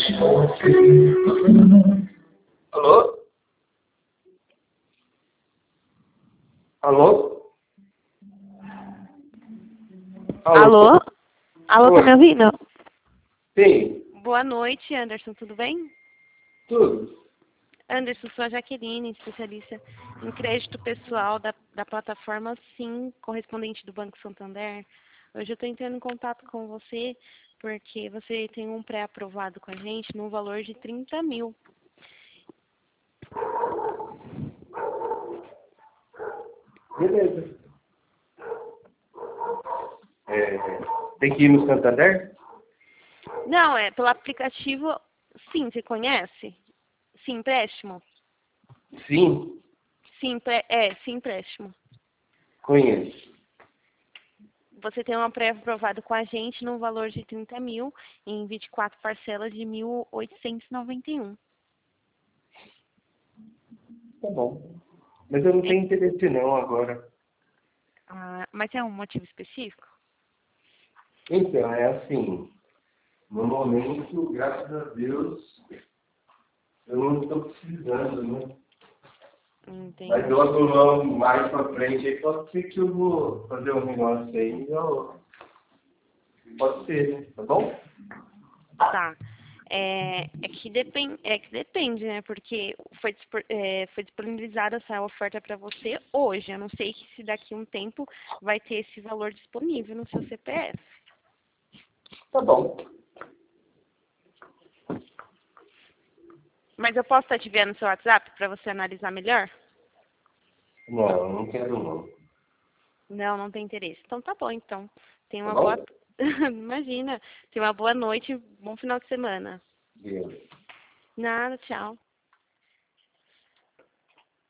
Alô? Alô? Alô? Alô, tá Oi. me ouvindo? Sim, Boa noite, Anderson, tudo bem? tudo. Anderson, sou a Jaqueline, especialista em crédito pessoal da plataforma Sim, correspondente do Banco Santander. Hoje eu estou entrando em contato com você porque você tem um pré-aprovado com a gente no valor de 30 mil. Beleza. Tem que ir no Santander? Não, é pelo aplicativo Sim, você conhece? Sim, empréstimo? Sim, Sim, empréstimo. conheço. Você tem um pré-aprovado com a gente no valor de 30 mil em 24 parcelas de 1.891. Tá bom. Mas eu não tenho interesse não agora. Ah, mas é um motivo específico? Então, é assim, no momento, graças a Deus, eu não estou precisando, né? Mas Entendi. logo logo, mais pra frente, aí pode ser que eu vou fazer um negócio aí, pode ser, né? Tá bom? Tá. É que depende, né? Porque foi disponibilizada essa oferta para você hoje. Eu não sei se daqui a um tempo vai ter esse valor disponível no seu CPF. Tá bom. Mas eu posso estar te vendo no seu WhatsApp para você analisar melhor? Não, não quero não. Não, não tem interesse. Então tá bom, então. Tenha Tá uma boa. bom? Imagina. Tenha uma boa noite e bom final de semana. Beleza. Nada, tchau.